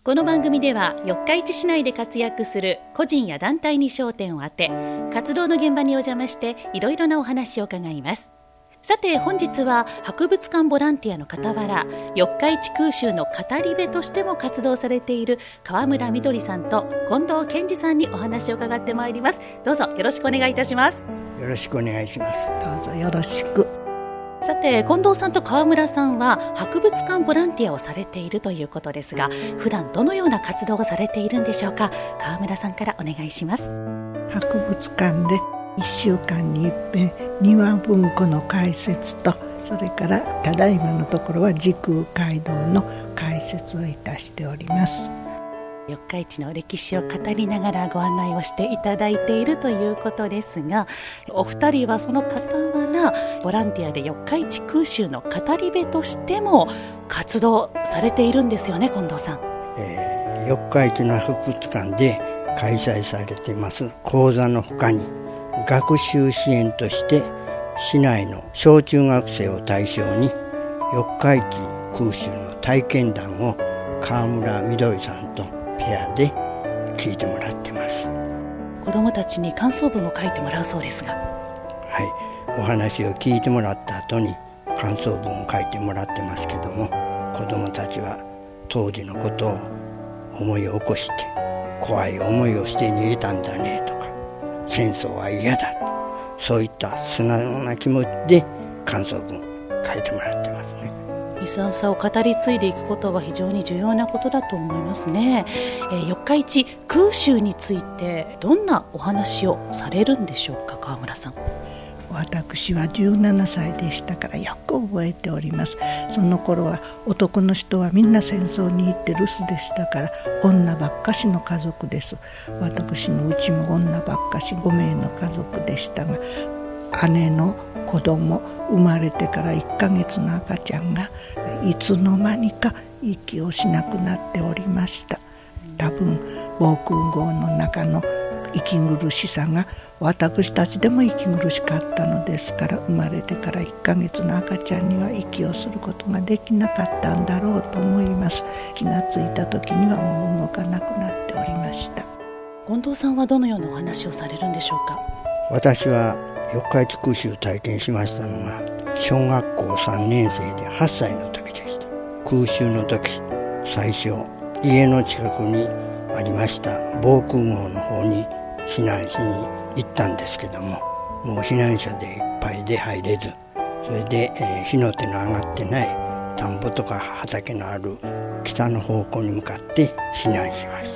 この番組では四日市市内で活躍する個人や団体に焦点を当て、活動の現場にお邪魔していろいろなお話を伺います。さて本日は博物館ボランティアの傍ら、四日市空襲の語り部としても活動されている川村みどりさんと近藤健二さんにお話を伺ってまいります。どうぞよろしくお願いいたします。 よろしくお願いします。 どうぞよろしく。 さて近藤さんと川村さんは博物館ボランティアをされているということですが、普段どのような活動をされているんでしょうか。川村さんからお願いします。 博物館で1週間に一遍庭文庫の解説と、それからただいまのところは時空街道の解説をいたしております。 四日市の歴史を語りながらご案内をしていただいているということですが、お二人はその傍らボランティアで四日市空襲の語り部としても活動されているんですよね、近藤さん。 四日市の博物館で開催されています講座の他に、学習支援として市内の小中学生を対象に四日市空襲の体験談を川村みどりさんとペアで聞いてもらってます。 子どもたちに感想文を書いてもらうそうですが、 はい、お話を聞いてもらった後に感想文を書いてもらってますけども、子どもたちは当時のことを思い起こして、怖い思いをして逃げたんだねとか、戦争は嫌だと、そういった素直な気持ちで感想文書いてもらってますね。 悲惨さを語り継いでいくことは非常に重要なことだと思いますね。四日市空襲についてどんなお話をされるんでしょうか、川村さん。 私は17歳でしたからよく覚えております。その頃は男の人はみんな戦争に行って留守でしたから、女ばっかしの家族です。私のうちも女ばっかし5名の家族でしたが、姉の子供生まれてから1ヶ月の赤ちゃんがいつの間にか息をしなくなっておりました。多分防空壕の中の息苦しさが私たちでも息苦しかったのですから、生まれてから1ヶ月の赤ちゃんには息をすることができなかったんだろうと思います。気がついた時にはもう動かなくなっておりました。 近藤さんはどのようなお話をされるんでしょうか。 私は四日市空襲を体験しましたのが小学校3年生で8歳の時でした。空襲の時、最初家の近くにありました防空壕の方に避難しに行ったんですけども、もう避難者でいっぱいで入れず、それで、火の手の上がってない田んぼとか畑のある北の方向に向かって避難しました。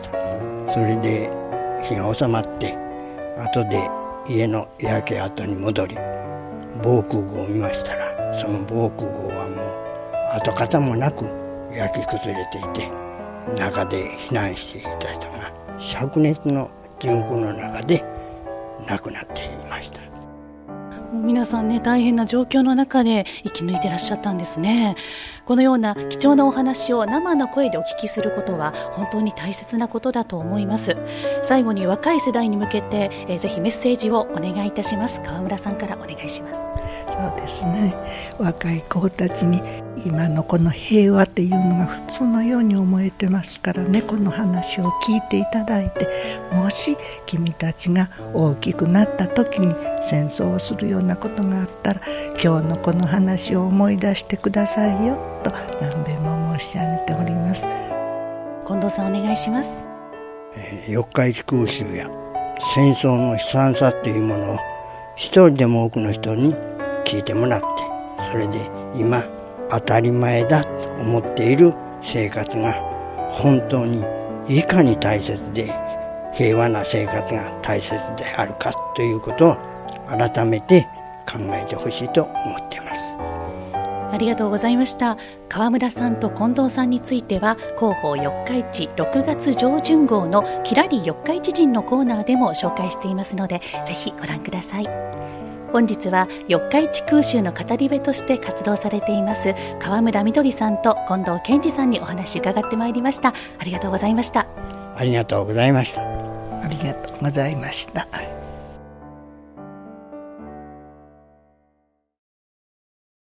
それで火が収まって後で家の焼け跡に戻り、防空壕を見ましたら、その防空壕はもう跡形もなく焼き崩れていて、中で避難していた人が灼熱の地獄の中で亡くなっていました。 皆さんね、大変な状況の中で生き抜いてらっしゃったんですね。このような貴重なお話を生の声でお聞きすることは本当に大切なことだと思います。最後に若い世代に向けて、ぜひメッセージをお願いいたします。川村さんからお願いします。 そうですね、若い子たちに今のこの平和っていうのが普通のように思えてますからね、この話を聞いていただいて、もし君たちが大きくなった時に戦争をするようなことがあったら、今日のこの話を思い出してくださいよと何べんも申し上げております。 近藤さんお願いします。 四日市空襲や戦争の悲惨さというものを一人でも多くの人に聞いてもらって、それで今当たり前だと思っている生活が本当にいかに大切で、平和な生活が大切であるかということを改めて考えてほしいと思っています。 ありがとうございました。川村さんと近藤さんについては広報四日市6月上旬号のきらり四日市人のコーナーでも紹介していますので、ぜひご覧ください。本日は四日市空襲の語り部として活動されています川村みどりさんと近藤健二さんにお話伺ってまいりました。ありがとうございました。 ありがとうございました。 ありがとうございました。